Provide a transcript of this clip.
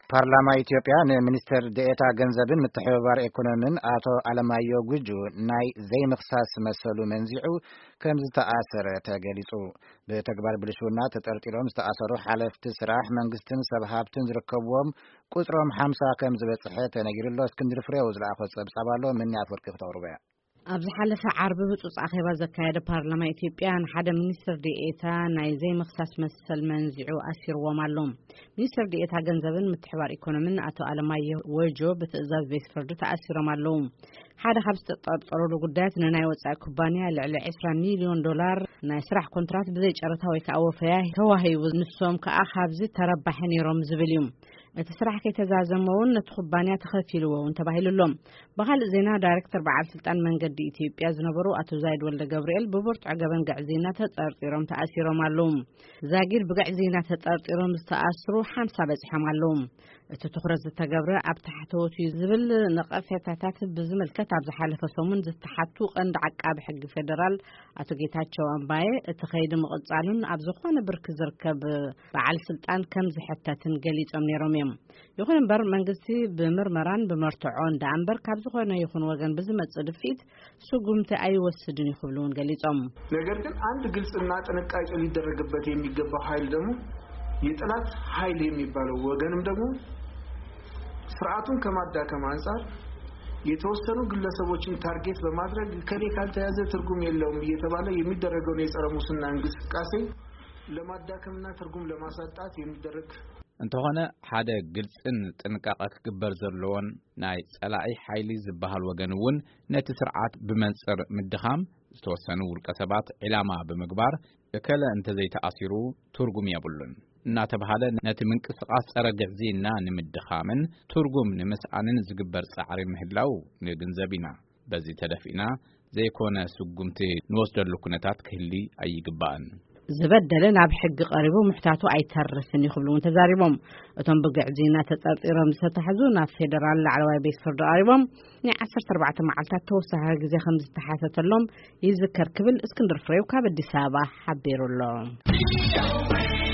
ፓርላማ ኢትዮጵያ ሚኒስትር ዴኤታ ገንዘብን ምትሕብባር ኢኮኖሚን አቶ አለማየሁ ጉጁ ናይ ዘይምኽሳስ መሰሉ መንዚዑ ከም ዝተኣሰረ ተገሊጹ በተግባር ብልሹና ተጠርጢሮም ዝተኣሰሩ ሓለፍቲ ስራሕ መንግስትን ሰብ ሃብትን ዝርከብዎም ቁጥሮም 50 ከም ዝበጽሐ ተነጊሩሎ እስክንድር ፍሬው ዝለኣኾ ጸብጻባሎ ምን ያፈርቅ ተቅርበያ ኣብዚ ሓለፈ ዓርብ ብፁዕ ኣኼባ ዘካየደ ፓርላማ ኢትዮጵያ ንሓደ ሚኒስትር ዴኤታ ናይ ዘይምኽሳስ መሰል መንዚዑ ኣሲርዎም ኣሎ። ሚኒስትር ዴኤታ ገንዘብን ምትሕብባር ኢኮኖሚን አቶ አለማየሁ ወጆ ብትእዛዝ ቤት ፍርዲ ተኣሲሮም ኣለዉ። ሓደ ካብ ዝተጠርጠረሉ ጉዳያት ንናይ ወጻኢ ኩባንያ ልዕሊ 20 ሚልዮን ዶላር ናይ ስራሕ ኮንትራት ብዘይ ጨረታ ወይ ከዓ ወፈያ ተዋሂቡ ንሶም ከዓ ካብዚ ተረባሕ ነይሮም ዝብል እዩ። እቲ ስራሕ ከይተዛዘመውን ነቲ ኩባንያ ተኸፊልዎን ተባሂሉሎም በኻልእ ዜና ዳይሬክተር በዓል ስልጣን መንገዲ ኢትዮጵያ ዝነበሩ አቶ ዛይድ ወልደ ገብርኤል ብብርቱዕ ገበን ጋዕዜና ተጠርጢሮም ተኣሲሮም ኣለዉ። ዛጊድ ብጋዕዜና ተጠርጢሮም ዝተኣስሩ 50 በጽሖም ኣለዉ። እቲ ትኹረት ዝተገብረ ኣብ ታሕተወቱ ዝብል ነቐፌታታት ብዝምልከት ኣብ ዝሓለፈ ሰሙን ዝተሓቱ ቀንዲ ዓቃቢ ሕጊ ፌደራል አቶ ጌታቸው ኣምባዬ እቲ ኸይዲ ምቕጻሉን ኣብ ዝኾነ ብርኪ ዝርከብ በዓል ስልጣን ከም ዝሕተትን ገሊጾም ነይሮም እዮም። ይኹን እምበር መንግስቲ ብምርመራን ብመርትዖን ዳእምበር ካብ ዝኾነ ይኹን ወገን ብዝመጽእ ድፊት ስጉምቲ አይወስድን ይኽብሉን ገሊጾም። ነገር ግን አንድ ግልጽና ጥንቃቄ ሊደረግበት የሚገባው ኃይል ደግሞ የጥላት ኃይል የሚባለው ወገንም ደግሞ ስርዓቱን ከማዳከም አንፃር የተወሰኑ ግለሰቦችን ታርጌት በማድረግ ከሌ ካልተያዘ ትርጉም የለውም እየተባለ የሚደረገው የጸረ ሙስና እንቅስቃሴ ለማዳከምና ትርጉም ለማሳጣት የሚደረግ እንተሆነ ሓደ ግልጽን ጥንቃቄ ክግበር ዘለዎን ናይ ጸላኢ ኃይሊ ዝበሃል ወገንውን ነቲ ስርዓት ብመንጽር ምድኻም ዝተወሰኑ ውልቀ ሰባት ዕላማ ብምግባር እከለ እንተዘይተኣሲሩ ትርጉም የብሉን እናተባሃለ ነቲ ምንቅስቃስ ጸረ ግዕዜና ንምድኻምን ትርጉም ንምስኣንን ዝግበር ጻዕሪ ምህላው ንግንዘብ ኢና። በዚ ተደፊና ዘይኮነ ስጉምቲ ንወስደሉ ኩነታት ክህሊ ኣይግባእን። ዝበደለ ናብ ሕጊ ቀሪቡ ምሕታቱ ኣይተርፍን ይኽብሉን ተዛሪቦም እቶም ብግዕዜና ተጠርጢሮም ዝተታሕዙ ናብ ፌደራል ላዕለዋይ ቤት ፍርዲ ቀሪቦም ናይ 14 መዓልታት ተወሳኺ ግዜ ከም ዝተሓተተሎም ይዝከር ክብል እስክንድር ፍሬው ካብ አዲስ አበባ ሓቢሩሎ።